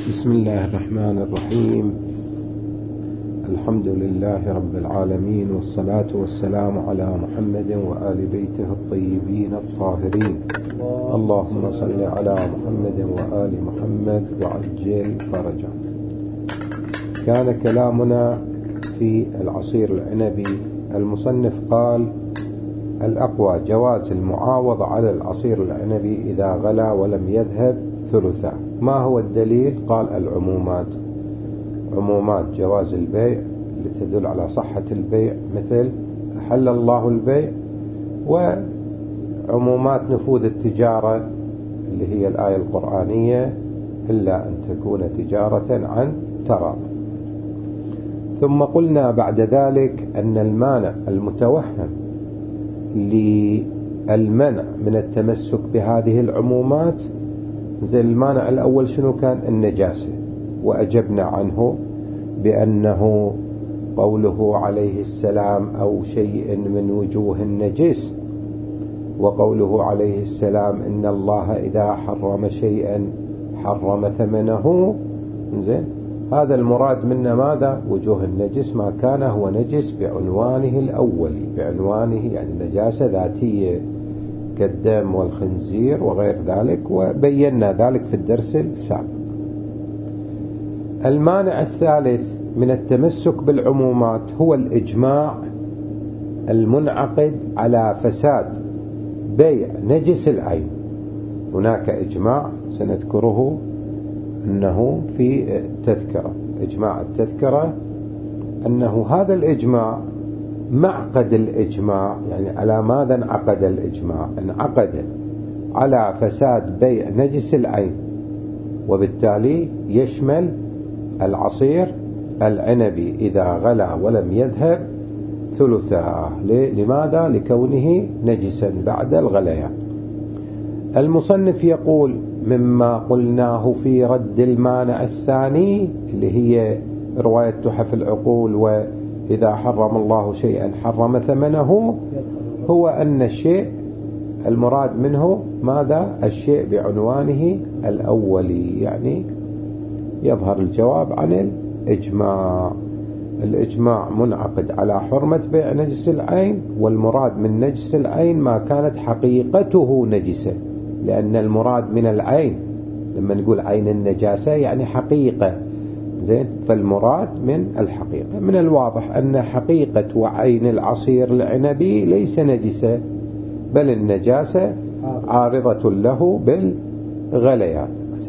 بسم الله الرحمن الرحيم. الحمد لله رب العالمين، والصلاة والسلام على محمد وآل بيته الطيبين الطاهرين. اللهم صل على محمد وآل محمد وعجل فرجا. كان كلامنا في العصير العنبي. المصنف قال: الأقوى جواز المعاوضة على العصير العنبي إذا غلا ولم يذهب ثلثه. ما هو الدليل؟ قال: العمومات، عمومات جواز البيع اللي تدل على صحة البيع، مثل أحل الله البيع، وعمومات نفوذ التجارة اللي هي الآية القرآنية: إلا أن تكون تجارة عن تراض. ثم قلنا بعد ذلك أن المانع المتوهم للمنع من التمسك بهذه العمومات، زي المانع الأول شنو كان؟ النجاسة، وأجبنا عنه بأنه قوله عليه السلام: أو شيء من وجوه النجس، وقوله عليه السلام: إن الله إذا حرم شيئا حرم ثمنه. زين، هذا المراد منا ماذا؟ وجوه النجس، ما كان هو نجس بعنوانه الأولي، بعنوانه يعني نجاسة ذاتية كالدم والخنزير وغير ذلك، وبينا ذلك في الدرس السابق. المانع الثالث من التمسك بالعمومات هو الإجماع المنعقد على فساد بيع نجس العين. هناك إجماع سنذكره أنه في التذكرة، إجماع التذكرة، أنه هذا الإجماع معقد الإجماع، يعني على ماذا انعقد الإجماع؟ انعقد على فساد بيع نجس العين، وبالتالي يشمل العصير العنبي إذا غلا ولم يذهب ثلثه. لماذا؟ لكونه نجسا بعد الغليان. المصنف يقول: مما قلناه في رد المانع الثاني اللي هي رواية تحف العقول: وإذا حرم الله شيئا حرم ثمنه، هو أن الشيء المراد منه ماذا؟ الشيء بعنوانه الأولي، يعني يظهر الجواب عن الإجماع. الإجماع منعقد على حرمة بيع نجس العين، والمراد من نجس العين ما كانت حقيقته نجسة، لأن المراد من العين لما نقول عين النجاسة يعني حقيقة. زين، فالمراد من الحقيقة. من الواضح أن حقيقة وعين العصير العنبي ليس نجسة، بل النجاسة عارضة له بالغليان.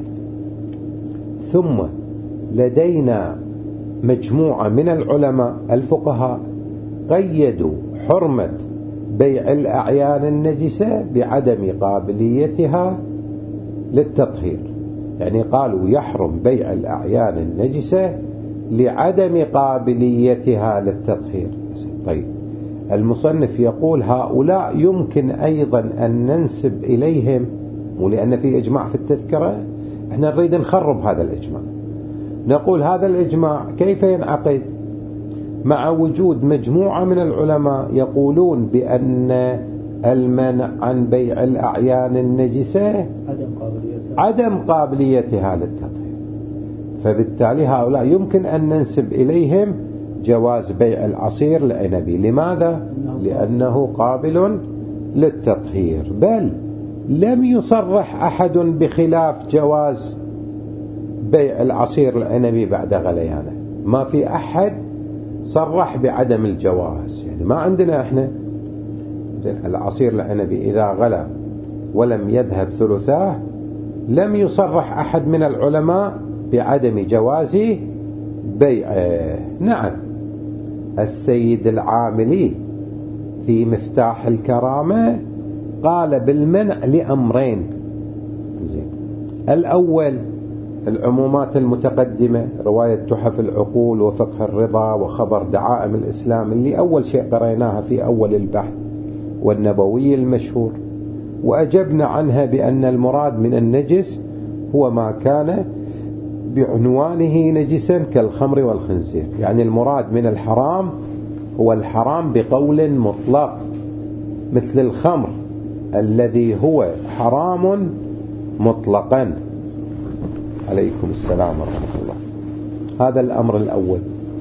ثم لدينا مجموعة من العلماء الفقهاء قيدوا حرمة بيع الأعيان النجسة بعدم قابليتها للتطهير، يعني قالوا يحرم بيع الأعيان النجسة لعدم قابليتها للتطهير. طيب، المصنف يقول هؤلاء يمكن أيضا أن ننسب إليهم، ولأن في إجماع في التذكرة احنا نريد نخرب هذا الإجماع. نقول هذا الإجماع كيف ينعقد مع وجود مجموعة من العلماء يقولون بأن المنع عن بيع الأعيان النجسة عدم قابليتها للتطهير، فبالتالي هؤلاء يمكن أن ننسب إليهم جواز بيع العصير العنبي. لماذا؟ لأنه قابل للتطهير، بل لم يصرح أحد بخلاف جواز بيع العصير العنبي بعد غليانه. ما في أحد صرح بعدم الجواز، يعني ما عندنا احنا العصير العنبي إذا غلا ولم يذهب ثلثاه، لم يصرح أحد من العلماء بعدم جواز بيعه. نعم، السيد العاملي في مفتاح الكرامة قال بالمنع لأمرين. الأول العمومات المتقدمة، رواية تحف العقول وفقه الرضا وخبر دعائم الإسلام، اللي أول شيء قريناها في أول البحث، والنبوي المشهور، وأجبنا عنها بأن المراد من النجس هو ما كان بعنوانه نجسا كالخمر والخنزير، يعني المراد من الحرام هو الحرام بقول مطلق، مثل الخمر الذي هو حرام مطلقا. عليكم السلام ورحمة الله. هذا الأمر الأول.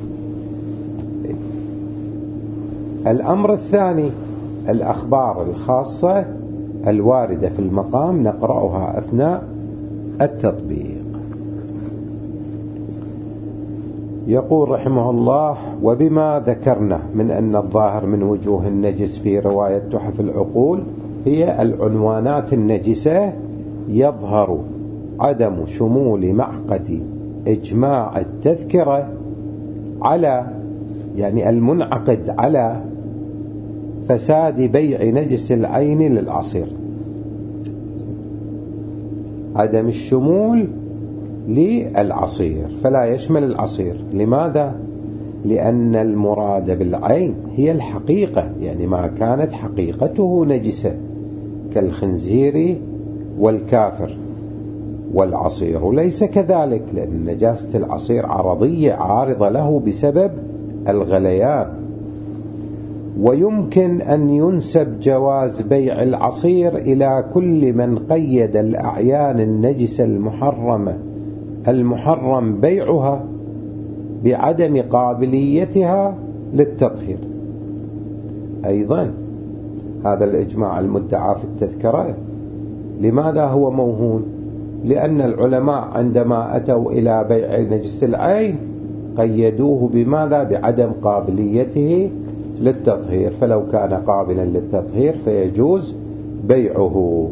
الأمر الثاني الأخبار الخاصة الواردة في المقام نقرأها أثناء التطبيق. يقول رحمه الله: وبما ذكرنا من أن الظاهر من وجوه النجس في رواية تحف العقول هي العنوانات النجسة، يظهر عدم شمول معقد إجماع التذكرة على، يعني المنعقد على فساد بيع نجس العين للعصير. عدم الشمول للعصير فلا يشمل العصير. لماذا؟ لأن المراد بالعين هي الحقيقة، يعني ما كانت حقيقته نجسة كالخنزير والكافر، والعصير ليس كذلك، لأن نجاسة العصير عرضية عارضة له بسبب الغليان. ويمكن أن ينسب جواز بيع العصير إلى كل من قيد الأعيان النجسة المحرم بيعها بعدم قابليتها للتطهير. أيضا هذا الإجماع المدعى في التذكرة لماذا هو موهون؟ لأن العلماء عندما أتوا إلى بيع نجس العين قيدوه بماذا؟ بعدم قابليته للتطهير، فلو كان قابلا للتطهير فيجوز بيعه.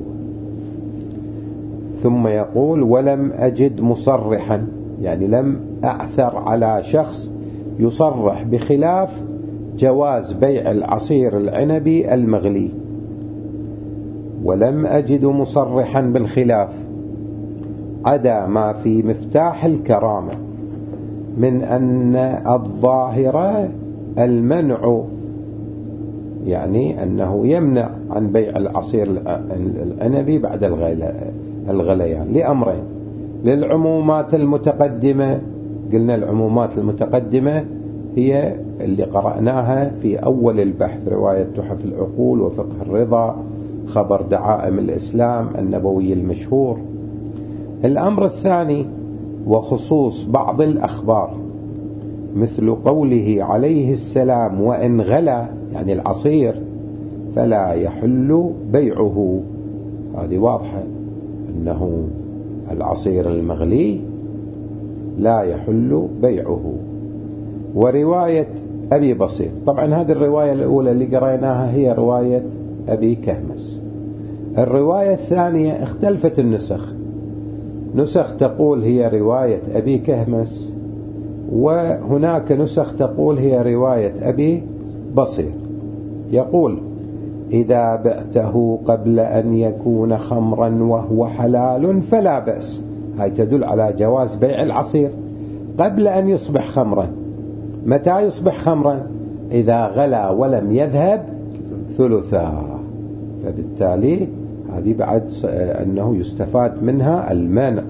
ثم يقول: ولم أجد مصرحا، يعني لم أعثر على شخص يصرح بخلاف جواز بيع العصير العنبي المغلي. ولم أجد مصرحا بالخلاف عدا ما في مفتاح الكرامة من أن الظاهر المنع، يعني أنه يمنع عن بيع العصير العنبي بعد الغليان لأمرين: للعمومات المتقدمة، قلنا العمومات المتقدمة هي اللي قرأناها في أول البحث، رواية تحف العقول وفقه الرضا، خبر دعائم الإسلام النبوي المشهور. الأمر الثاني وخصوص بعض الأخبار مثل قوله عليه السلام: وإن غلا، يعني العصير، فلا يحل بيعه. هذه واضحة أنه العصير المغلي لا يحل بيعه. ورواية أبي بصير، طبعا هذه الرواية الأولى اللي قرأناها هي رواية أبي كهمس. الرواية الثانية اختلفت النسخ، نسخ تقول هي رواية أبي كهمس، وهناك نسخ تقول هي رواية أبي بصير. يقول: إذا بعته قبل أن يكون خمرا وهو حلال فلا بأس. هاي تدل على جواز بيع العصير قبل أن يصبح خمرا. متى يصبح خمرا؟ إذا غلا ولم يذهب ثلثا. فبالتالي هذه بعد أنه يستفاد منها المانع.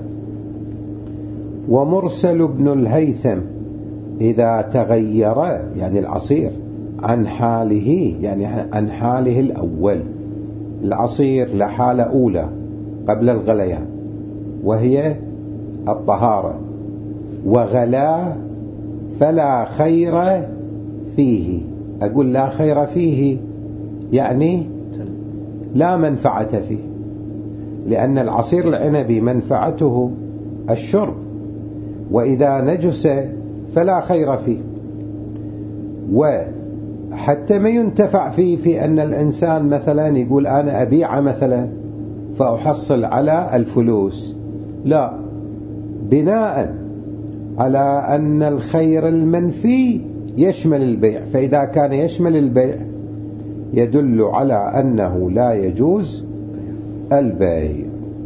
ومرسل بن الهيثم إذا تغير، يعني العصير، عن حاله، يعني عن حاله الأول. العصير لحالة أولى قبل الغليان وهي الطهارة، وغلا فلا خير فيه. أقول لا خير فيه يعني لا منفعة فيه، لأن العصير العنبي منفعته الشرب، وإذا نجس فلا خير فيه. وحتى ما ينتفع فيه في أن الإنسان مثلا يقول أنا أبيع مثلا فأحصل على الفلوس، لا، بناء على أن الخير المنفي يشمل البيع، فإذا كان يشمل البيع يدل على أنه لا يجوز البيع.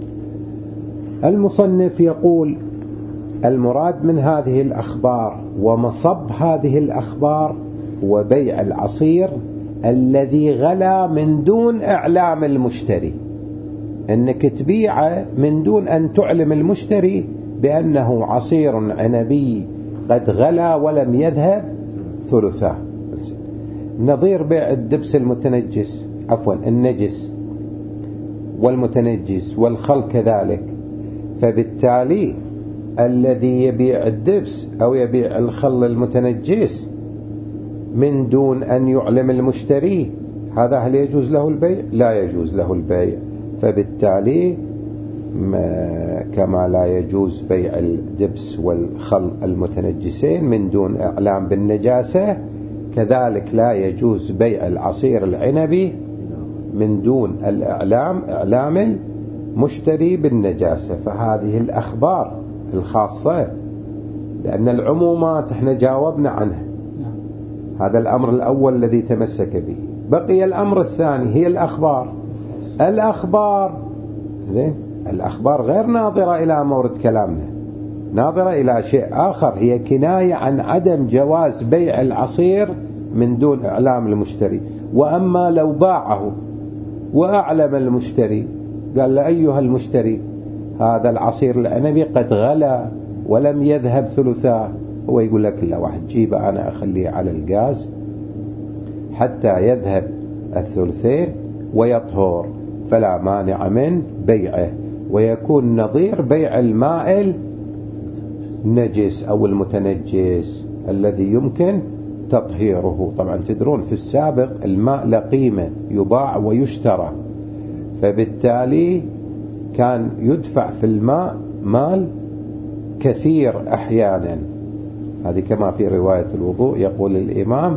المصنف يقول: المراد من هذه الأخبار ومصب هذه الأخبار هو بيع العصير الذي غلا من دون إعلام المشتري، أنك تبيعه من دون أن تعلم المشتري بأنه عصير عنبي قد غلا ولم يذهب ثلثاه. نظير بيع الدبس المتنجس، عفوا النجس والمتنجس والخل كذلك. فبالتالي الذي يبيع الدبس أو يبيع الخل المتنجس من دون أن يعلم المشتري، هذا هل يجوز له البيع؟ لا يجوز له البيع. فبالتالي كما لا يجوز بيع الدبس والخل المتنجسين من دون إعلام بالنجاسة، كذلك لا يجوز بيع العصير العنبي من دون إعلام المشتري بالنجاسة. فهذه الأخبار الخاصة، لأن العمومات احنا جاوبنا عنها. هذا الأمر الأول الذي تمسك به. بقي الأمر الثاني هي الأخبار زين، الأخبار غير ناظرة إلى مورد كلامنا، ناظرة إلى شيء آخر، هي كناية عن عدم جواز بيع العصير من دون إعلام المشتري. وأما لو باعه وأعلم المشتري، قال له أيها المشتري هذا العصير العنبي قد غلى ولم يذهب ثلثاه، هو يقول لك لا، واحد جيبه أنا أخليه على الغاز حتى يذهب الثلثين ويطهر، فلا مانع من بيعه، ويكون نظير بيع الماء النجس أو المتنجس الذي يمكن تطهيره. طبعا تدرون في السابق الماء له قيمة، يباع ويشترى، فبالتالي كان يدفع في الماء مال كثير أحيانا. هذه كما في رواية الوضوء يقول الإمام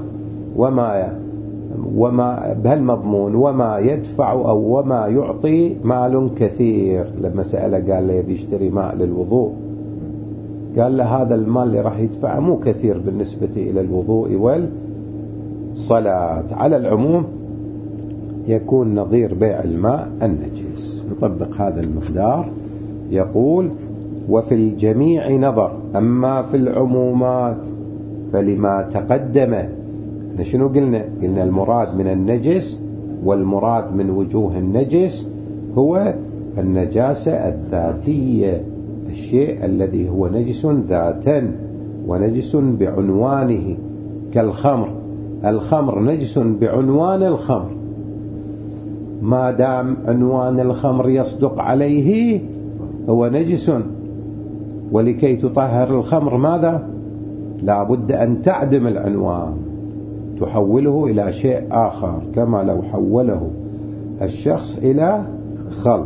وما بهالمضمون وما يدفع أو وما يعطي مال كثير. لما سأله قال له يبي يشتري ماء للوضوء، قال له هذا المال اللي راح يدفعه مو كثير بالنسبة إلى الوضوء والصلاة. على العموم يكون نظير بيع الماء النجس. نطبق هذا المقدار. يقول وفي الجميع نظر، أما في العمومات فلما تقدم. شنو قلنا المراد من النجس والمراد من وجوه النجس هو النجاسة الذاتية، الشيء الذي هو نجس ذاتا ونجس بعنوانه، كالخمر. الخمر نجس بعنوان الخمر، ما دام عنوان الخمر يصدق عليه هو نجس. ولكي تطهر الخمر ماذا؟ لا بد أن تعدم العنوان، تحوله إلى شيء آخر، كما لو حوله الشخص إلى خل.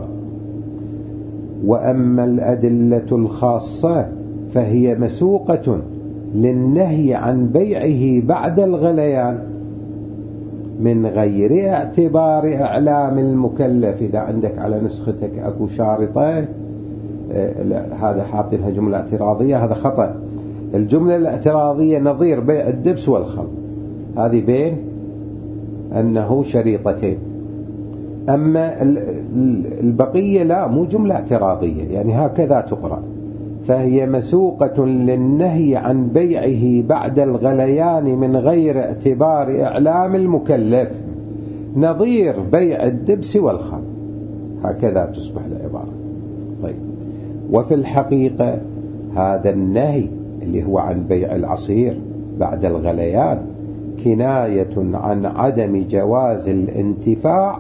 وأما الأدلة الخاصة فهي مسوقة للنهي عن بيعه بعد الغليان من غير اعتبار إعلام المكلف. إذا عندك على نسختك أكو شارطة، هذا حاطينها جملة اعتراضية، هذا خطأ. الجملة الاعتراضية نظير بيع الدبس والخل، هذه بين أنه شريطتين. أما البقية لا، مو جملة اعتراضية، يعني هكذا تقرأ. فهي مسوقة للنهي عن بيعه بعد الغليان من غير اعتبار إعلام المكلف، نظير بيع الدبس والخل. هكذا تصبح العبارة. طيب، وفي الحقيقة هذا النهي اللي هو عن بيع العصير بعد الغليان كناية عن عدم جواز الانتفاع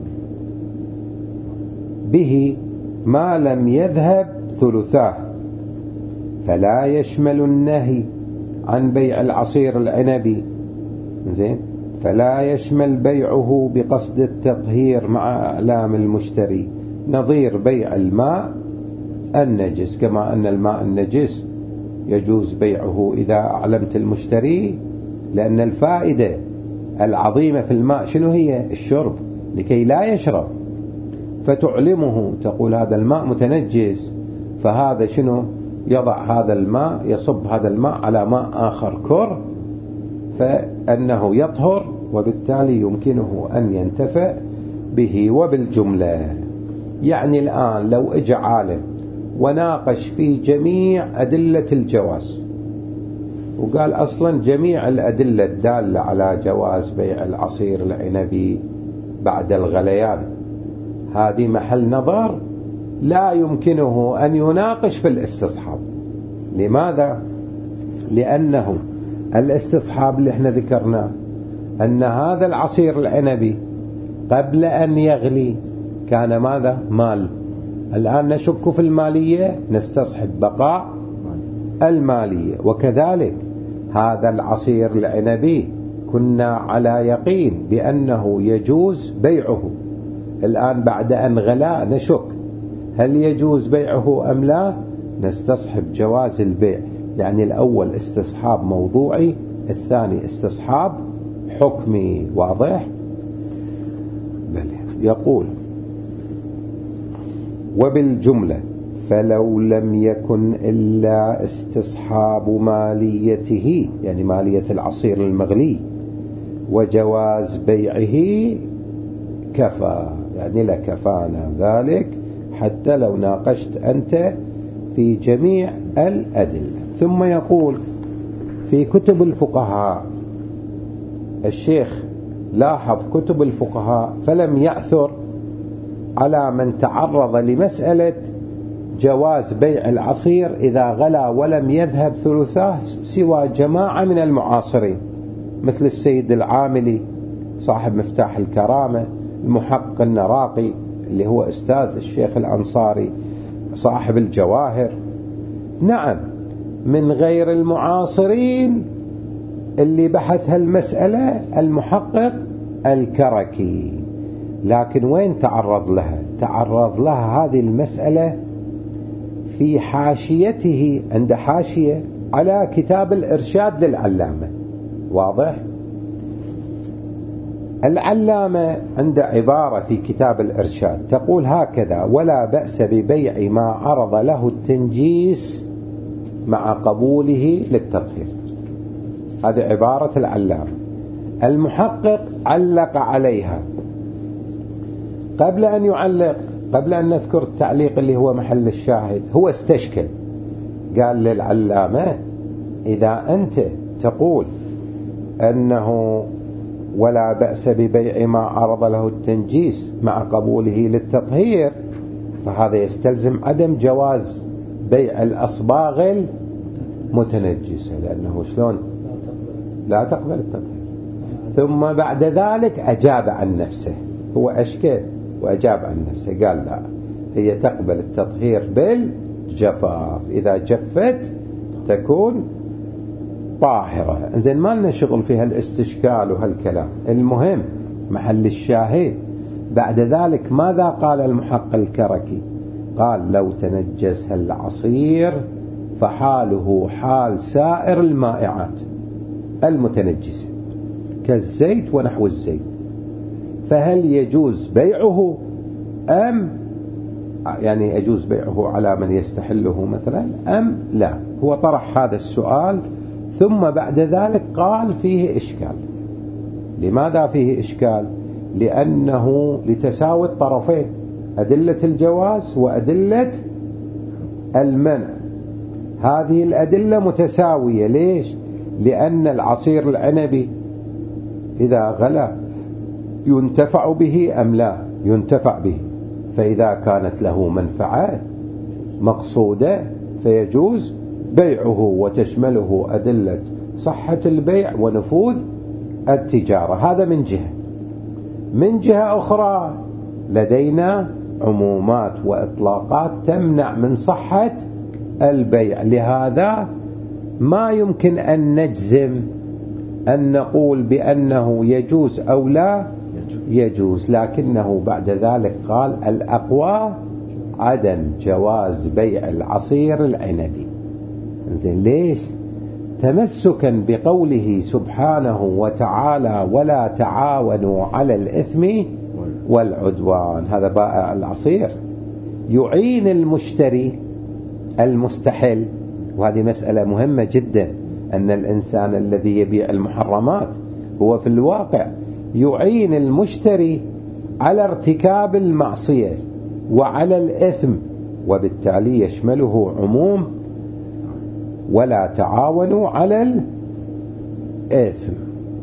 به ما لم يذهب ثلثاه، فلا يشمل النهي عن بيع العصير العنبي زين، فلا يشمل بيعه بقصد التطهير مع إعلام المشتري، نظير بيع الماء النجس. كما أن الماء النجس يجوز بيعه إذا أعلمت المشتري، لأن الفائدة العظيمة في الماء شنو هي؟ الشرب، لكي لا يشرب، فتعلمه تقول هذا الماء متنجس، فهذا شنو؟ يضع هذا الماء، يصب هذا الماء على ماء آخر كر، فأنه يطهر، وبالتالي يمكنه أن ينتفع به. وبالجملة يعني الآن لو اجى عالم وناقش في جميع أدلة الجواز وقال أصلا جميع الأدلة الدالة على جواز بيع العصير العنبي بعد الغليان هذه محل نظر، لا يمكنه أن يناقش في الاستصحاب. لماذا؟ لأنه الاستصحاب اللي احنا ذكرناه أن هذا العصير العنبي قبل أن يغلي كان ماذا؟ مال. الآن نشك في المالية، نستصحب بقاء المالية. وكذلك هذا العصير العنبي كنا على يقين بأنه يجوز بيعه، الآن بعد أن غلا نشك هل يجوز بيعه أم لا، نستصحب جواز البيع. يعني الأول استصحاب موضوعي، الثاني استصحاب حكمي. واضح؟ بل يقول: وبالجملة فلو لم يكن إلا استصحاب ماليته، يعني مالية العصير المغلي، وجواز بيعه كفى، يعني لكفانا ذلك حتى لو ناقشت أنت في جميع الأدلة. ثم يقول: في كتب الفقهاء، الشيخ لاحظ كتب الفقهاء فلم يأثر على من تعرض لمسألة جواز بيع العصير إذا غلا ولم يذهب ثلثاه سوى جماعة من المعاصرين، مثل السيد العاملي صاحب مفتاح الكرامة، المحقق النراقي اللي هو أستاذ الشيخ الأنصاري صاحب الجواهر. نعم، من غير المعاصرين اللي بحث هالمسألة المحقق الكركي. لكن وين تعرض لها؟ تعرض لها هذه المسألة في حاشيته، عند حاشية على كتاب الإرشاد للعلامة. واضح؟ العلامة عند عبارة في كتاب الإرشاد تقول هكذا: ولا بأس ببيع ما عرض له التنجيس مع قبوله للتطهير. هذه عبارة العلامة. المحقق علق عليها. قبل أن يعلق، قبل أن نذكر التعليق اللي هو محل الشاهد، هو استشكل، قال للعلامة: إذا أنت تقول أنه ولا بأس ببيع ما عرض له التنجيس مع قبوله للتطهير، فهذا يستلزم عدم جواز بيع الأصباغ المتنجسة، لأنه شلون لا تقبل التطهير. ثم بعد ذلك أجاب عن نفسه، هو أشكل وأجاب عن نفسه، قال لا، هي تقبل التطهير بالجفاف، إذا جفت تكون طاهرة. إذن ما لنا شغل فيها الاستشكال وهالكلام. المهم محل الشاهد بعد ذلك ماذا قال المحقق الكركي؟ قال: لو تنجس العصير فحاله حال سائر المائعات المتنجسة كالزيت ونحو الزيت، فهل يجوز بيعه أم يعني يجوز بيعه على من يستحله مثلا أم لا؟ هو طرح هذا السؤال، ثم بعد ذلك قال فيه إشكال. لماذا فيه إشكال؟ لأنه لتساوي الطرفين، أدلة الجواز وأدلة المنع، هذه الأدلة متساوية. ليش؟ لأن العصير العنبي إذا غلا ينتفع به أم لا؟ ينتفع به، فإذا كانت له منفعة مقصودة فيجوز بيعه، وتشمله أدلة صحة البيع ونفوذ التجارة. هذا من جهة. من جهة أخرى لدينا عمومات وإطلاقات تمنع من صحة البيع، لهذا ما يمكن أن نجزم أن نقول بأنه يجوز أو لا يجوز. لكنه بعد ذلك قال: الأقوى عدم جواز بيع العصير العنبي. زين، ليش؟ تمسكا بقوله سبحانه وتعالى: ولا تعاونوا على الإثم والعدوان. هذا بائع العصير يعين المشتري المستحل، وهذه مسألة مهمة جدا، أن الإنسان الذي يبيع المحرمات هو في الواقع يعين المشتري على ارتكاب المعصية وعلى الإثم، وبالتالي يشمله عموم ولا تعاونوا على الإثم.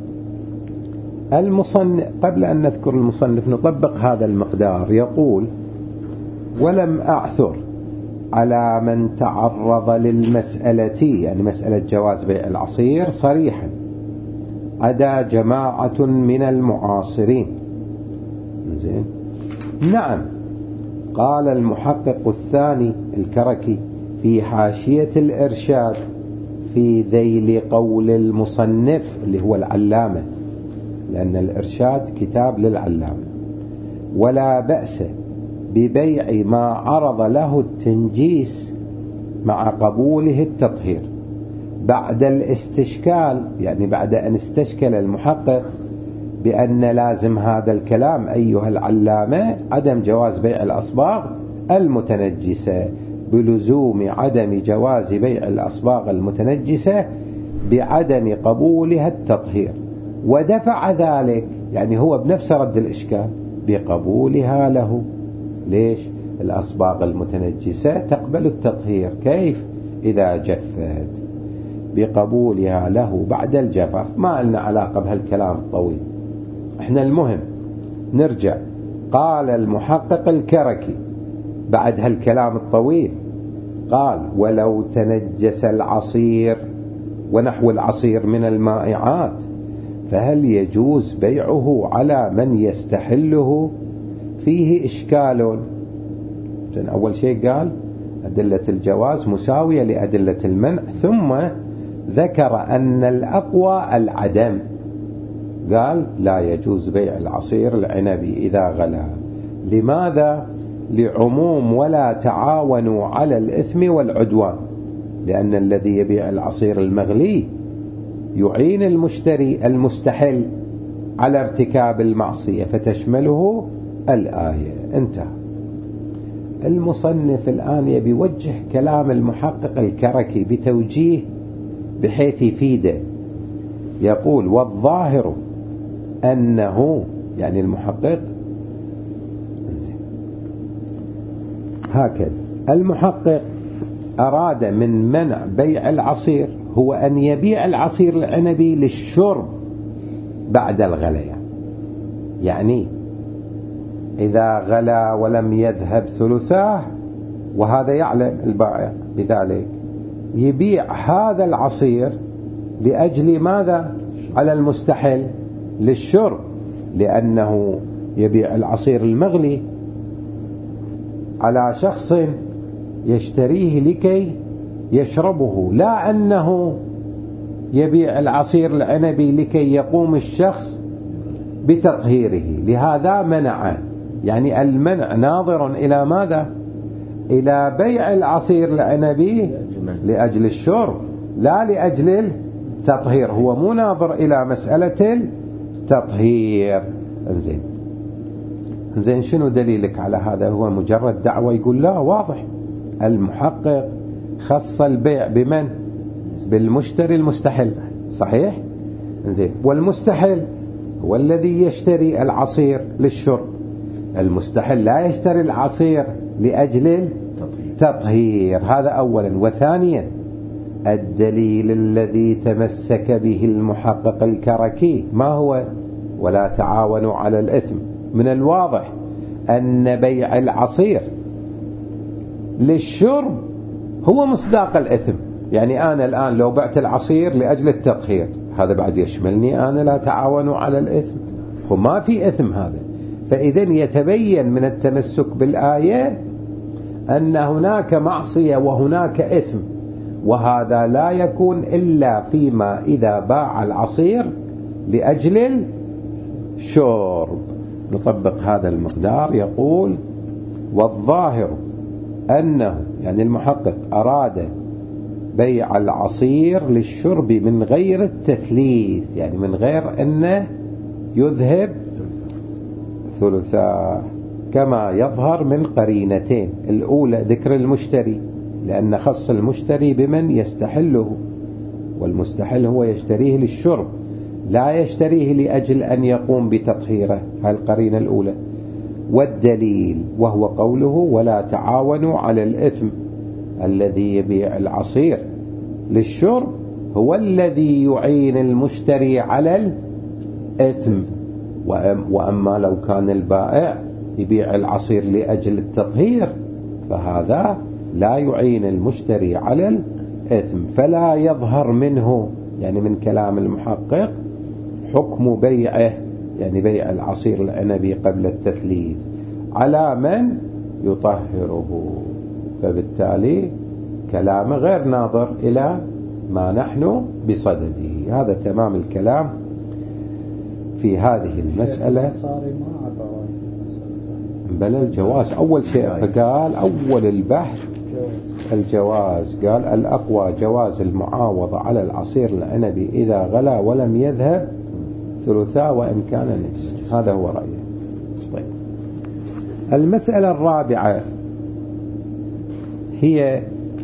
المصنف، قبل أن نذكر المصنف نطبق هذا المقدار، يقول: ولم أعثر على من تعرض للمسألة، يعني مسألة جواز بيع العصير صريحا، عدا جماعة من المعاصرين. زين، نعم، قال المحقق الثاني الكركي في حاشية الإرشاد في ذيل قول المصنف اللي هو العلامة، لأن الإرشاد كتاب للعلامة: ولا بأس ببيع ما عرض له التنجيس مع قبوله التطهير بعد الاستشكال، يعني بعد أن استشكل المحقق بأن لازم هذا الكلام أيها العلامة عدم جواز بيع الأصباغ المتنجسة، بلزوم عدم جواز بيع الأصباغ المتنجسة بعدم قبولها التطهير، ودفع ذلك، يعني هو بنفسه رد الإشكال بقبولها له. ليش؟ الأصباغ المتنجسة تقبل التطهير، كيف؟ إذا جفت، بقبولها له بعد الجفاف. ما لنا علاقة بهالكلام الطويل، احنا المهم نرجع. قال المحقق الكركي بعد هالكلام الطويل، قال: ولو تنجس العصير ونحو العصير من المائعات فهل يجوز بيعه على من يستحله؟ فيه إشكال. أول شيء قال أدلة الجواز مساوية لأدلة المنع، ثم ذكر أن الأقوى العدم، قال لا يجوز بيع العصير العنبي إذا غلا. لماذا؟ لعموم ولا تعاونوا على الإثم والعدوان، لأن الذي يبيع العصير المغلي يعين المشتري المستحل على ارتكاب المعصية، فتشمله الآية. انتهى. المصنف الآن يبي يوجه كلام المحقق الكركي بتوجيه بحيث يفيده. يقول: والظاهر أنه، يعني المحقق هكذا، المحقق أراد من منع بيع العصير هو أن يبيع العصير العنبي للشرب بعد الغليان، يعني إذا غلا ولم يذهب ثلثاه، وهذا يعلم البائع بذلك، يبيع هذا العصير لأجل ماذا؟ على المستحل للشرب، لأنه يبيع العصير المغلي على شخص يشتريه لكي يشربه، لا أنه يبيع العصير العنبي لكي يقوم الشخص بتطهيره. لهذا منعه، يعني المنع ناظر إلى ماذا؟ إلى بيع العصير العنبي لأجل الشرب لا لأجل التطهير، هو مو ناظر إلى مسألة التطهير. زين شنو دليلك على هذا؟ هو مجرد دعوة يقول لا، واضح المحقق خص البيع بمن؟ بالمشتري المستحل، صحيح؟ زين، والمستحل هو الذي يشتري العصير للشرب، المستحل لا يشتري العصير لأجل التطهير. هذا أولا. وثانيا الدليل الذي تمسك به المحقق الكركي ما هو؟ ولا تعاونوا على الإثم. من الواضح أن بيع العصير للشرب هو مصداق الإثم، يعني أنا الآن لو بعت العصير لأجل التطهير هذا بعد يشملني أنا لا تعاونوا على الإثم، وما في إثم هذا. فإذن يتبين من التمسك بالآية أن هناك معصية وهناك إثم، وهذا لا يكون إلا فيما إذا باع العصير لأجل الشرب. نطبق هذا المقدار. يقول: والظاهر أنه، يعني المحقق أراد بيع العصير للشرب من غير التثليث، يعني من غير أنه يذهب ثلثاه، كما يظهر من قرينتين. الأولى ذكر المشتري، لأن خص المشتري بمن يستحله، والمستحل هو يشتريه للشرب لا يشتريه لأجل أن يقوم بتطهيره، هذه القرينة الأولى. والدليل وهو قوله: ولا تعاونوا على الإثم، الذي يبيع العصير للشرب هو الذي يعين المشتري على الإثم. وأما لو كان البائع يبيع العصير لأجل التطهير فهذا لا يعين المشتري على الإثم، فلا يظهر منه، يعني من كلام المحقق، حكم بيعه، يعني بيع العصير العنبي قبل التثليث على من يطهره. فبالتالي كلامه غير ناظر إلى ما نحن بصدده. هذا تمام الكلام في هذه المسألة. بل الجواز أول شيء قال، أول البحث الجواز، قال الأقوى جواز المعاوضة على العصير العنبي إذا غلا ولم يذهب ثلثا وإن كان نجس. هذا هو رأيه. طيب، المسألة الرابعة هي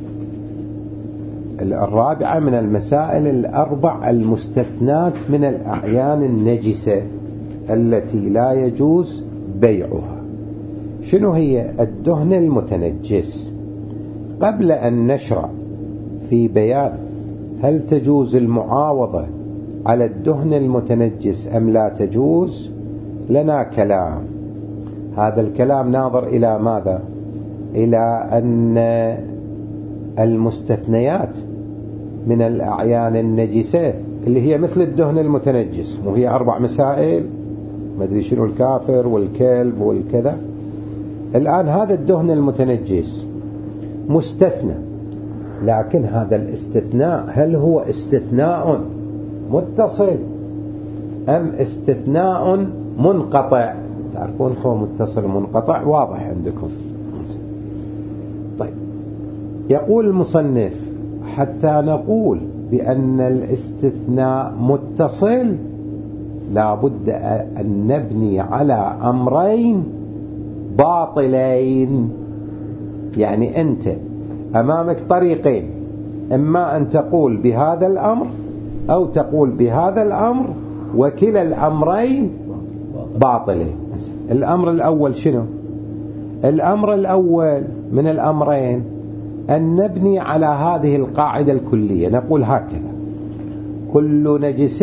الرابعة من المسائل الأربع المستثنات من الأعيان النجسة التي لا يجوز بيعها. شنو هي؟ الدهن المتنجس. قبل أن نشرع في بيان هل تجوز المعاوضة على الدهن المتنجس أم لا تجوز، لنا كلام. هذا الكلام ناظر إلى ماذا؟ إلى أن المستثنيات من الأعيان النجسة اللي هي مثل الدهن المتنجس، وهي 4 مسائل، ما أدري شنو، الكافر والكلب والكذا. الآن هذا الدهن المتنجس مستثنى، لكن هذا الاستثناء هل هو استثناء متصل أم استثناء منقطع؟ تعرفون خو متصل ومنقطع واضح عندكم. طيب، يقول المصنف حتى نقول بأن الاستثناء متصل لا بد أن نبني على أمرين باطلين. يعني أنت أمامك طريقين، إما أن تقول بهذا الأمر أو تقول بهذا الأمر، وكلا الأمرين باطلين. الأمر الأول شنو؟ الأمر الأول من الأمرين أن نبني على هذه القاعدة الكلية، نقول هكذا: كل نجس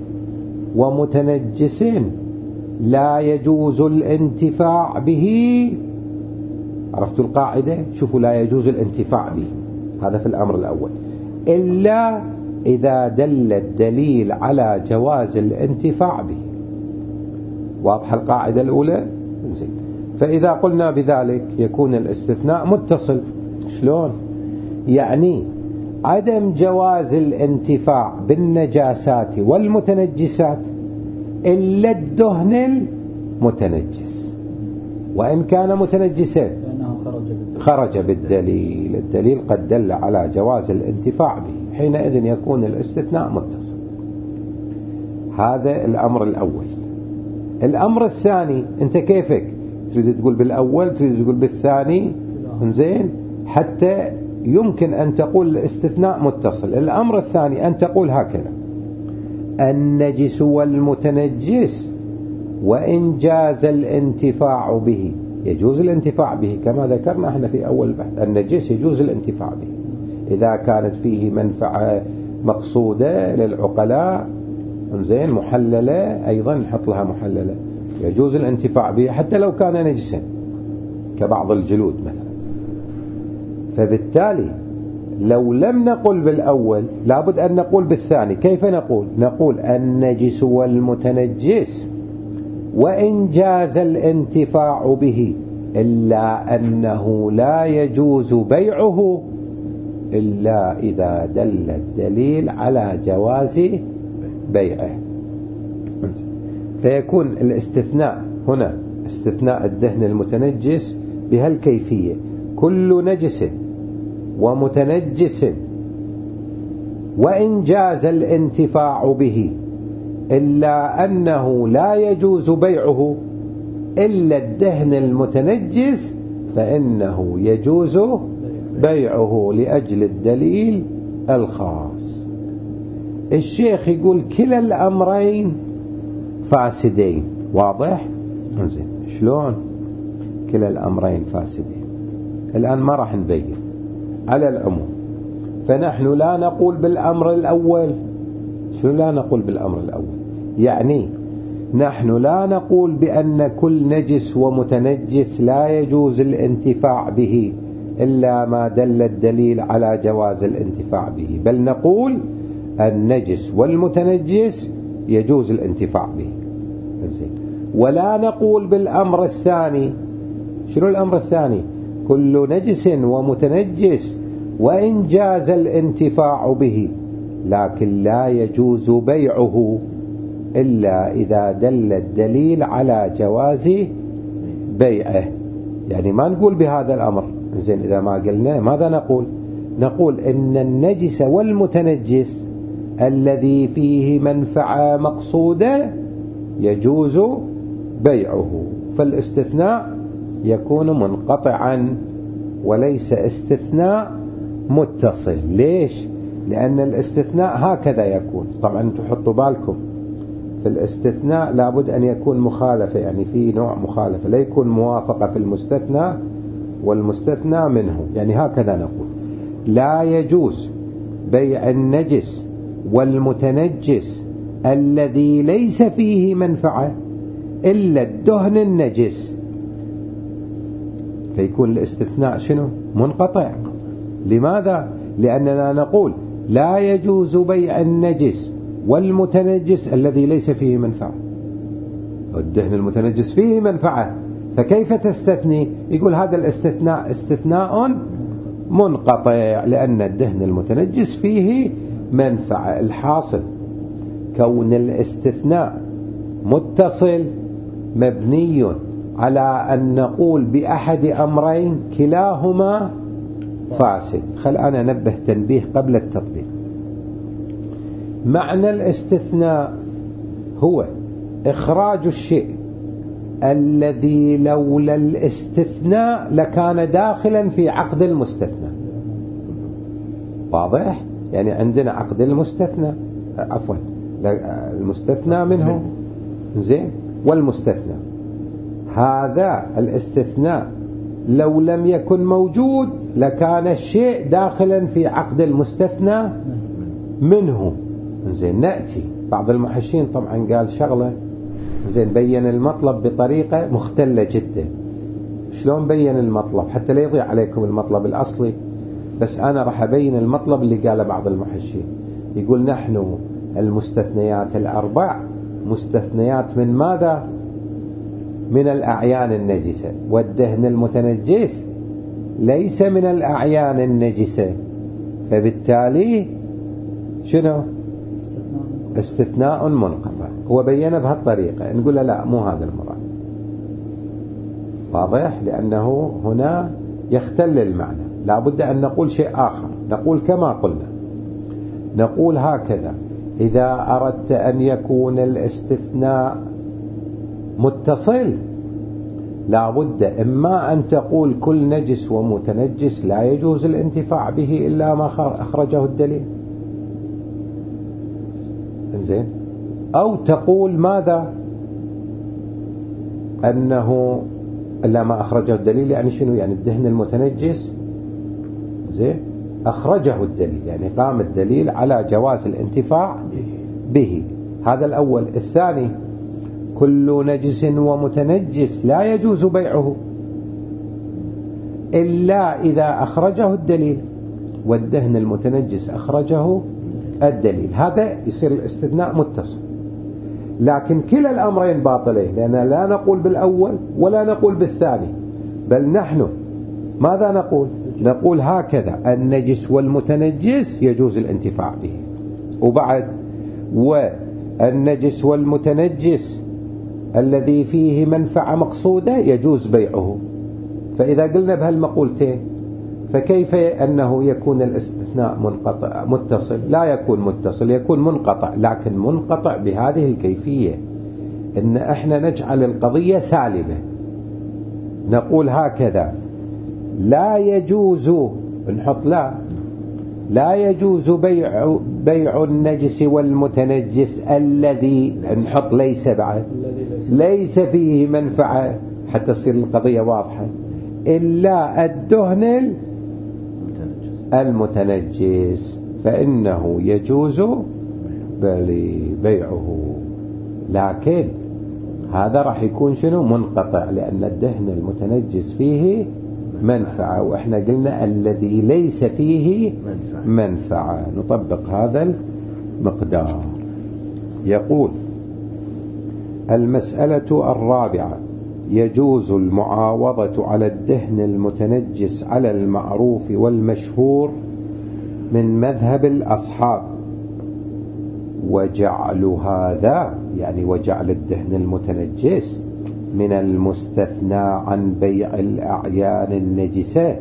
ومتنجس لا يجوز الانتفاع به. عرفتوا القاعدة؟ شوفوا، لا يجوز الانتفاع به، هذا في الأمر الأول، إلا إذا دل الدليل على جواز الانتفاع به. واضح القاعدة الأولى؟ زين. فإذا قلنا بذلك يكون الاستثناء متصل. شلون؟ يعني عدم جواز الانتفاع بالنجاسات والمتنجسات إلا الدهن المتنجس، وإن كان متنجسا خرج بالدليل. الدليل قد دل على جواز الانتفاع به، حينئذ يكون الاستثناء متصل. هذا الأمر الأول. الأمر الثاني، أنت كيفك تريد تقول بالأول، تريد تقول بالثاني، زين، حتى يمكن أن تقول الاستثناء متصل. الأمر الثاني أن تقول هكذا: النجس والمتنجس وإن جاز الانتفاع به، يجوز الانتفاع به كما ذكرنا احنا في أول البحث. النجس يجوز الانتفاع به إذا كانت فيه منفعة مقصودة للعقلاء، زين، محللة، أيضا نحط لها محللة، يجوز الانتفاع به حتى لو كان نجسا كبعض الجلود مثلا. فبالتالي لو لم نقل بالأول لابد أن نقول بالثاني. كيف نقول؟ نقول النجس والمتنجس وإن جاز الانتفاع به إلا أنه لا يجوز بيعه إلا إذا دل الدليل على جواز بيعه. فيكون الاستثناء هنا استثناء الدهن المتنجس بهالكيفية: كل نجس ومتنجس وإن جاز الانتفاع به إلا أنه لا يجوز بيعه إلا الدهن المتنجس فإنه يجوز بيعه لأجل الدليل الخاص. الشيخ يقول كلا الأمرين فاسدين. واضح؟ زين. شلون كلا الأمرين فاسدين؟ الآن ما راح نبين على العموم. فنحن لا نقول بالأمر الأول. شنو لا نقول بالأمر الأول؟ يعني نحن لا نقول بأن كل نجس ومتنجس لا يجوز الانتفاع به إلا ما دل الدليل على جواز الانتفاع به، بل نقول النجس والمتنجس يجوز الانتفاع به. ولا نقول بالأمر الثاني. شنو الأمر الثاني؟ كل نجس ومتنجس وإن جاز الانتفاع به، لكن لا يجوز بيعه إلا إذا دل الدليل على جواز بيعه. يعني ما نقول بهذا الأمر. زين، إذا ما قلنا ماذا نقول؟ نقول إن النجس والمتنجس الذي فيه منفعة مقصودة يجوز بيعه، فالاستثناء يكون منقطعا وليس استثناء متصل. ليش؟ لأن الاستثناء هكذا يكون. طبعا تحطوا بالكم في الاستثناء لابد أن يكون مخالفة، يعني في نوع مخالفة، لا يكون موافقة في المستثنى والمستثنى منه. يعني هكذا نقول: لا يجوز بيع النجس والمتنجس الذي ليس فيه منفعة إلا الدهن النجس. فيكون الاستثناء شنو؟ منقطع. لماذا؟ لأننا نقول لا يجوز بيع النجس والمتنجس الذي ليس فيه منفعة. الدهن المتنجس فيه منفعة، فكيف تستثني؟ يقول هذا الاستثناء استثناء منقطع لأن الدهن المتنجس فيه منفعة. الحاصل كون الاستثناء متصل مبني على أن نقول بأحد أمرين كلاهما فاسد. خل أنا نبه تنبيه قبل التطبيق. معنى الاستثناء هو إخراج الشيء الذي لولا الاستثناء لكان داخلا في عقد المستثنى. واضح؟ يعني عندنا عقد المستثنى، عفوا المستثنى منه، زين، والمستثنى. هذا الاستثناء لو لم يكن موجود لكان الشيء داخلا في عقد المستثنى منه. زين، نأتي بعض المحشين طبعا قال شغلة، زين، بين المطلب بطريقة مختلة جدا. شلون بين المطلب حتى لا يضيع عليكم المطلب الأصلي؟ بس أنا راح أبين المطلب اللي قاله بعض المحشين. يقول نحن المستثنيات الأربع مستثنيات من ماذا؟ من الأعيان النجسة، والدهن المتنجس ليس من الأعيان النجسة، فبالتالي شنو؟ استثناء منقطع. هو بيّنه بهالطريقة. نقول لا، مو هذا المراد. واضح؟ لأنه هنا يختل المعنى. لا بد أن نقول شيء آخر. نقول كما قلنا، نقول هكذا: إذا أردت أن يكون الاستثناء متصل لا بد إما أن تقول كل نجس ومتنجس لا يجوز الانتفاع به إلا ما أخرجه الدليل، زين، أو تقول ماذا؟ أنه إلا ما أخرجه الدليل. يعني شنو؟ يعني الدهن المتنجس، زين، أخرجه الدليل، يعني قام الدليل على جواز الانتفاع به. هذا الأول. الثاني: كل نجس ومتنجس لا يجوز بيعه إلا إذا أخرجه الدليل، والدهن المتنجس أخرجه الدليل. هذا يصير الاستثناء متصل. لكن كلا الأمرين باطلين، لأن لا نقول بالأول ولا نقول بالثاني، بل نحن ماذا نقول؟ نقول هكذا: النجس والمتنجس يجوز الانتفاع به، وبعد والنجس والمتنجس الذي فيه منفعة مقصودة يجوز بيعه. فإذا قلنا بهالمقولتين فكيف أنه يكون الاستثناء منقطع متصل؟ لا يكون متصل، يكون منقطع. لكن منقطع بهذه الكيفية، إن إحنا نجعل القضية سالبة. نقول هكذا: لا يجوز، نحط لا يجوز بيع النجس والمتنجس الذي، نحط ليس بعد، ليس فيه منفعة حتى تصير القضية واضحة، إلا الدهن المتنجس فإنه يجوز بيعه. لكن هذا راح يكون شنو؟ منقطع، لأن الدهن المتنجس فيه منفعة، وإحنا قلنا الذي ليس فيه منفعة. نطبق هذا المقدار. يقول: المسألة الرابعة: يجوز المعاوضة على الدهن المتنجس على المعروف والمشهور من مذهب الأصحاب، وجعل هذا يعني وجعل الدهن المتنجس من المستثنى عن بيع الأعيان النجسة،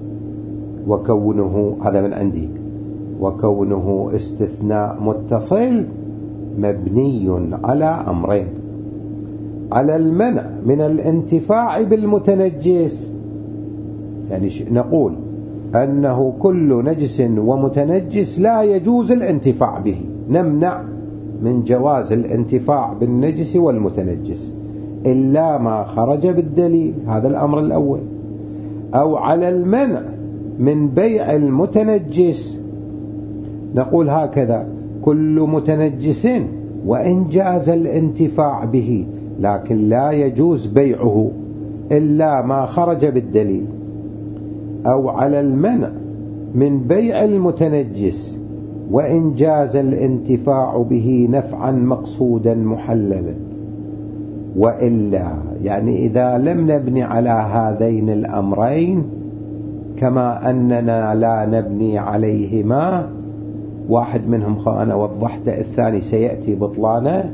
وكونه هذا من عندي، وكونه استثناء متصل مبني على أمرين: على المنع من الانتفاع بالمتنجس، يعني نقول أنه كل نجس ومتنجس لا يجوز الانتفاع به، نمنع من جواز الانتفاع بالنجس والمتنجس إلا ما خرج بالدليل، هذا الأمر الأول. أو على المنع من بيع المتنجس، نقول هكذا: كل متنجس وإن جاز الانتفاع به لكن لا يجوز بيعه إلا ما خرج بالدليل. أو على المنع من بيع المتنجس وإن جاز الانتفاع به نفعا مقصودا محللا. وإلا يعني إذا لم نبني على هذين الأمرين، كما أننا لا نبني عليهما، واحد منهم أنا وضحت، الثاني سيأتي بطلانه،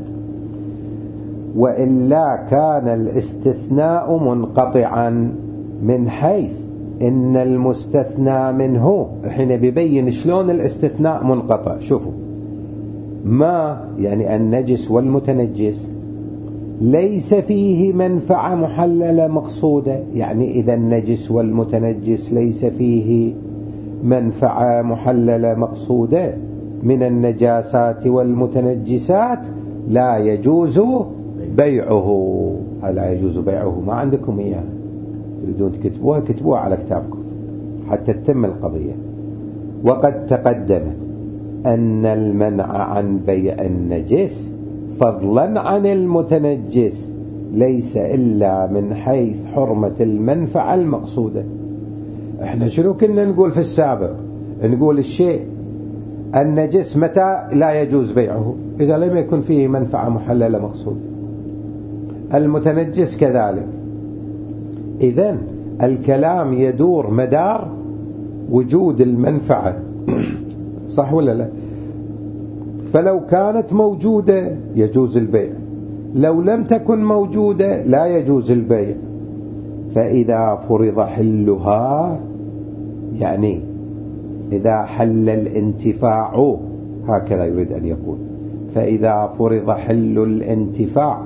وإلا كان الاستثناء منقطعا من حيث إن المستثنى منه، حين بيبين شلون الاستثناء منقطع. شوفوا، ما يعني النجس والمتنجس ليس فيه منفعة محللة مقصودة، يعني إذا النجس والمتنجس ليس فيه منفعة محللة مقصودة من النجاسات والمتنجسات لا يجوز بيعه. لا يجوز بيعه، ما عندكم إياه، تريدون تكتبوها كتبوها على كتابكم حتى تتم القضية. وقد تقدم أن المنع عن بيع النجس فضلا عن المتنجس ليس إلا من حيث حرمة المنفعة المقصودة. احنا شنو كنا نقول في السابق؟ نقول الشيء النجس متى لا يجوز بيعه؟ إذا لم يكن فيه منفعة محللة مقصودة. المتنجس كذلك. إذن الكلام يدور مدار وجود المنفعة، صح ولا لا؟ فلو كانت موجودة يجوز البيع، لو لم تكن موجودة لا يجوز البيع. فإذا فرض حلها، يعني إذا حل الانتفاع، هكذا يريد أن يقول، فإذا فرض حل الانتفاع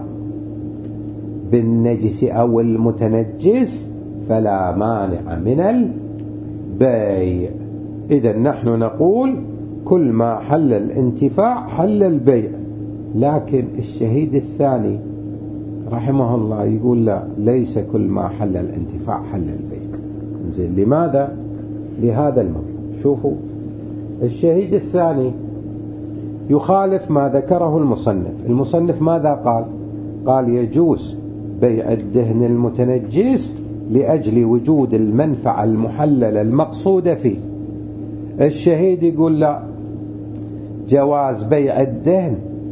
بالنجس أو المتنجس فلا مانع من البيع. إذن نحن نقول كل ما حل الانتفاع حل البيع. لكن الشهيد الثاني رحمه الله يقول لا، ليس كل ما حل الانتفاع حل البيع. زين، لماذا؟ لهذا المطلب. شوفوا، الشهيد الثاني يخالف ما ذكره المصنف. المصنف ماذا قال؟ قال يجوز بيع الدهن المتنجس لأجل وجود المنفعة المحللة المقصودة فيه. الشهيد يقول لا، جواز بيع الدهن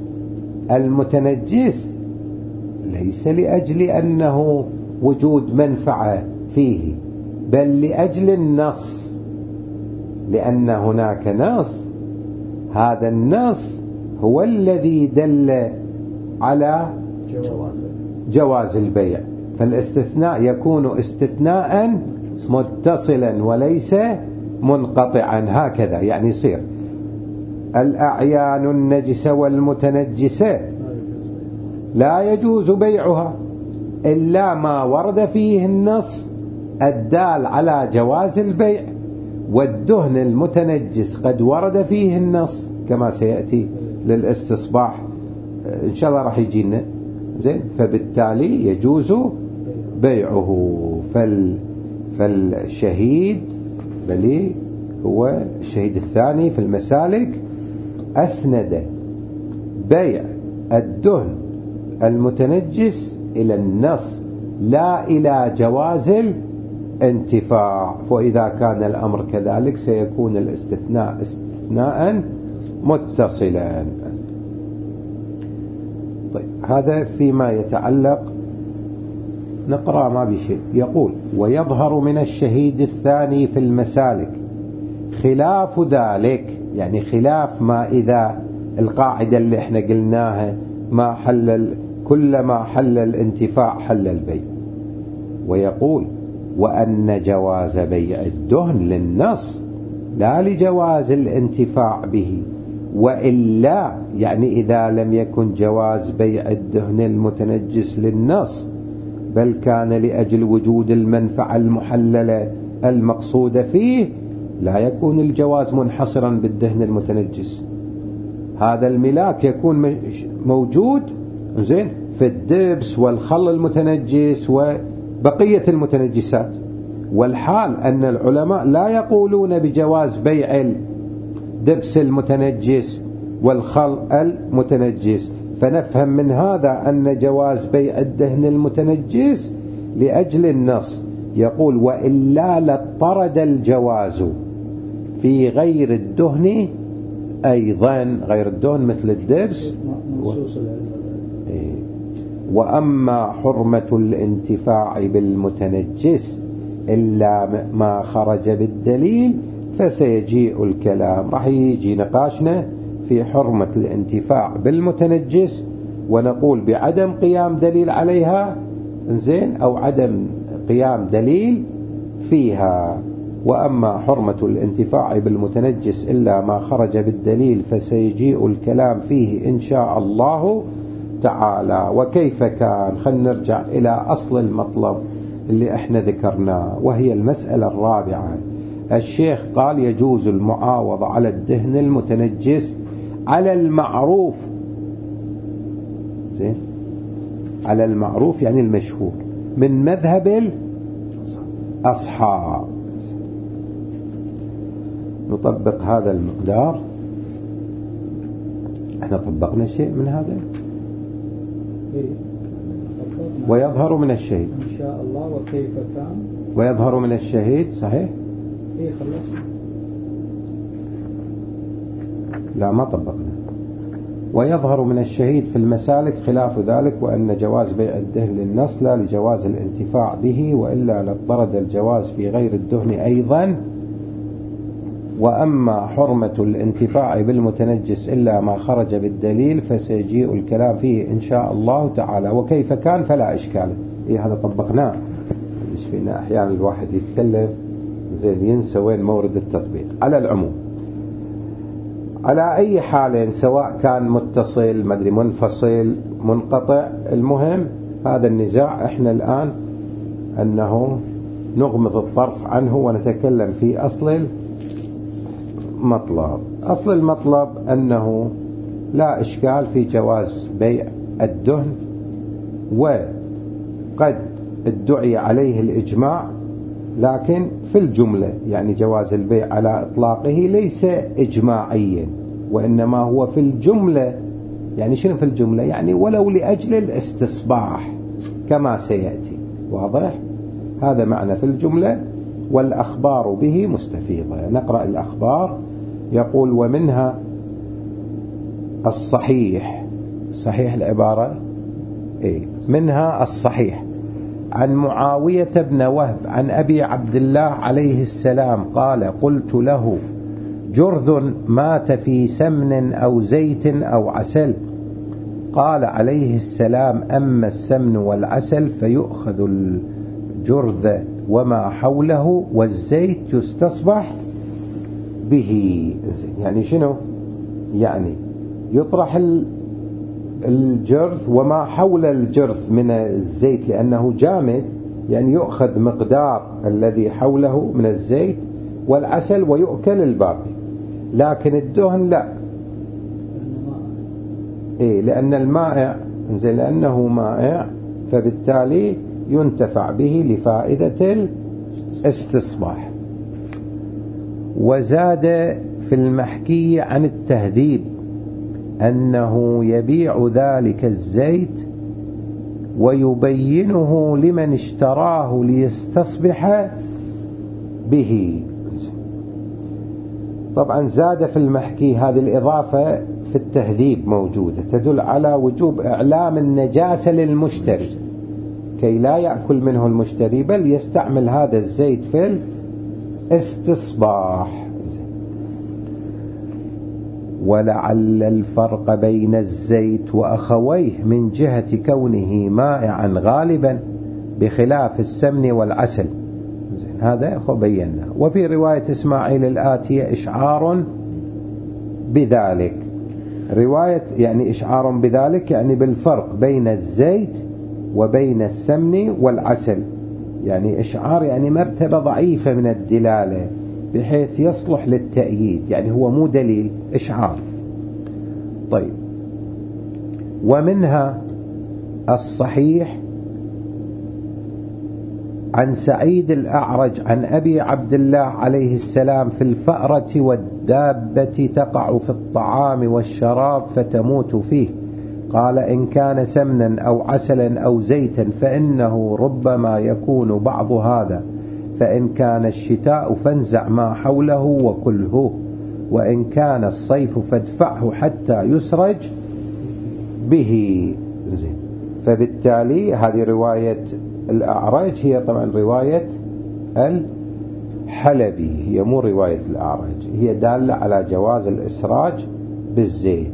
المتنجس ليس لأجل أنه وجود منفعة فيه، بل لأجل النص، لأن هناك نص، هذا النص هو الذي دل على جواز البيع. فالاستثناء يكون استثناء متصلا وليس منقطعا، هكذا يعني يصير الأعيان النجسة والمتنجسة لا يجوز بيعها إلا ما ورد فيه النص الدال على جواز البيع، والدهن المتنجس قد ورد فيه النص كما سيأتي للاستصباح إن شاء الله راح يجينا. زين، فبالتالي يجوز بيعه. فالشهيد بلي هو الشهيد الثاني في المسالك أسند بيع الدهن المتنجس إلى النص لا إلى جواز الانتفاع. فإذا كان الأمر كذلك سيكون الاستثناء استثناء متصلا. طيب، هذا فيما يتعلق نقرأ ما بشيء. يقول: ويظهر من الشهيد الثاني في المسالك خلاف ذلك، يعني خلاف ما إذا القاعدة اللي احنا قلناها ما حل كل ما حل الانتفاع حل البيع. ويقول: وأن جواز بيع الدهن للنص لا لجواز الانتفاع به، وإلا يعني إذا لم يكن جواز بيع الدهن المتنجس للنص بل كان لأجل وجود المنفعة المحللة المقصودة فيه لا يكون الجواز منحصرا بالدهن المتنجس. هذا الملاك يكون موجود زين في الدبس والخل المتنجس وبقية المتنجسات، والحال أن العلماء لا يقولون بجواز بيع الدبس المتنجس والخل المتنجس. فنفهم من هذا أن جواز بيع الدهن المتنجس لأجل النص. يقول: وإلا لاضطرد الجواز في غير الدهن أيضا، غير الدهن مثل الدبس. وأما حرمة الانتفاع بالمتنجس إلا ما خرج بالدليل فسيجيء الكلام. راح يجي نقاشنا في حرمة الانتفاع بالمتنجس، ونقول بعدم قيام دليل عليها زين أو عدم قيام دليل فيها. وأما حرمة الانتفاع بالمتنجس إلا ما خرج بالدليل فسيجيء الكلام فيه إن شاء الله تعالى. وكيف كان؟ خلينا نرجع إلى أصل المطلب اللي احنا ذكرناه، وهي المسألة الرابعة. الشيخ قال: يجوز المعاوضة على الدهن المتنجس على المعروف، زين، على المعروف يعني المشهور من مذهب الأصحاب. نطبق هذا المقدار. احنا طبقنا شيء من هذا. ويظهر من الشهيد إن شاء الله وكيف كان. ويظهر من الشهيد صحيح. خلص. لا ما طبقنا. ويظهر من الشهيد في المسالك خلاف ذلك، وأن جواز بيع الدهن للنص لا لجواز الانتفاع به، وإلا لاضطرد الجواز في غير الدهن أيضا. وأما حرمة الانتفاع بالمتنجس إلا ما خرج بالدليل فسيجيء الكلام فيه إن شاء الله تعالى. وكيف كان فلا إشكال. هذا طبقناه. ليش فينا أحيانا الواحد يتكلم زين ينسى وين مورد التطبيق. على العموم، على أي حال سواء كان متصل مدري منفصل منقطع، المهم هذا النزاع احنا الآن أنه نغمض الطرف عنه ونتكلم في أصل المطلب. أصل المطلب أنه لا إشكال في جواز بيع الدهن، وقد ادعي عليه الإجماع، لكن في الجملة يعني جواز البيع على إطلاقه ليس إجماعيا، وإنما هو في الجملة. يعني شنو في الجملة؟ يعني ولو لأجل الاستصباح كما سيأتي. واضح؟ هذا معنى في الجملة. والأخبار به مستفيضة. نقرأ الأخبار. يقول: ومنها الصحيح. صحيح العبارة منها الصحيح عن معاوية بن وهب عن أبي عبد الله عليه السلام قال: قلت له: جرذ مات في سمن أو زيت أو عسل؟ قال عليه السلام: أما السمن والعسل فيؤخذ الجرذ وما حوله والزيت يستصبح به. يعني شنو؟ يعني يطرح الجرذ وما حول الجرذ من الزيت لأنه جامد، يعني يؤخذ مقدار الذي حوله من الزيت والعسل ويؤكل الباقي. لكن الدهن لا، لأن المائع لأنه مائع فبالتالي ينتفع به لفائدة الاستصباح. وزاد في المحكي عن التهذيب أنه يبيع ذلك الزيت ويبينه لمن اشتراه ليستصبح به. طبعا زاد في المحكي، هذه الإضافة في التهذيب موجودة تدل على وجوب إعلام النجاسة للمشتري. لكي لا يأكل منه المشتري بل يستعمل هذا الزيت في الاستصباح. ولعل الفرق بين الزيت وأخويه من جهة كونه مائعا غالبا بخلاف السمن والعسل. هذا بينا. وفي رواية إسماعيل الآتية إشعار بذلك، رواية يعني إشعار بذلك يعني بالفرق بين الزيت وبين السمن والعسل، يعني إشعار يعني مرتبة ضعيفة من الدلالة بحيث يصلح للتأييد، يعني هو مو دليل، إشعار. طيب، ومنها الصحيح عن سعيد الأعرج عن أبي عبد الله عليه السلام في الفأرة والدابة تقع في الطعام والشراب فتموت فيه، قال إن كان سمنا أو عسلا أو زيتا فإنه ربما يكون بعض هذا، فإن كان الشتاء فانزع ما حوله وكله، وإن كان الصيف فادفعه حتى يسرج به. فبالتالي هذه رواية الأعرج هي طبعا رواية الحلبي، هي مو رواية الأعرج، هي دالة على جواز الإسراج بالزيت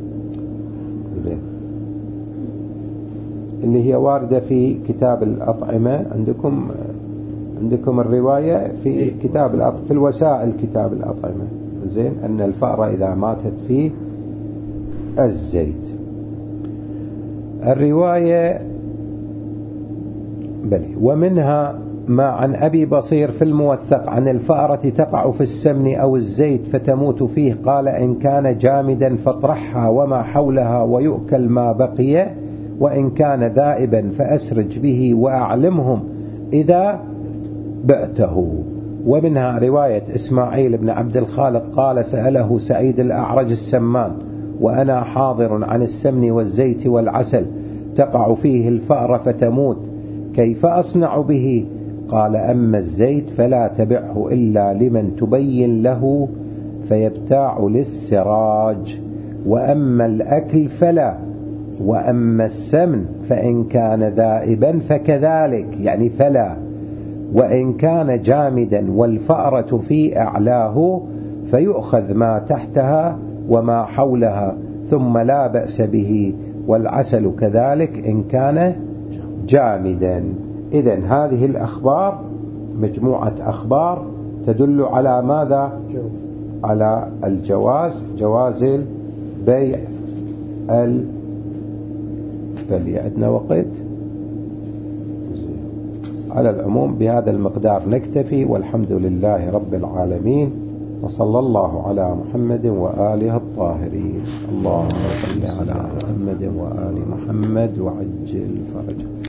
اللي هي واردة في كتاب الأطعمة. عندكم الرواية في كتاب في الوسائل كتاب الأطعمة، زين، أن الفأرة إذا ماتت فيه الزيت. الرواية بلي. ومنها ما عن أبي بصير في الموثق عن الفأرة تقع في السمن أو الزيت فتموت فيه، قال إن كان جامدا فاطرحها وما حولها ويؤكل ما بقي، وإن كان ذائبا فأسرج به وأعلمهم إذا بعته. ومنها رواية إسماعيل بن عبد الخالق قال سأله سعيد الأعرج السمان وأنا حاضر عن السمن والزيت والعسل تقع فيه الفأرة فتموت، كيف أصنع به؟ قال أما الزيت فلا تبعه إلا لمن تبين له فيبتاع للسراج، وأما الأكل فلا، وأما السمن فإن كان ذائبا فكذلك يعني فلا، وإن كان جامدا والفأرة في أعلاه فيؤخذ ما تحتها وما حولها ثم لا بأس به، والعسل كذلك إن كان جامدا. إذن هذه الأخبار مجموعة أخبار تدل على ماذا؟ على الجواز، جواز البيع بل عندنا وقت. على العموم بهذا المقدار نكتفي، والحمد لله رب العالمين، وصلى الله على محمد وآله الطاهرين. اللهم صل على محمد وآل محمد وعجل فرجه.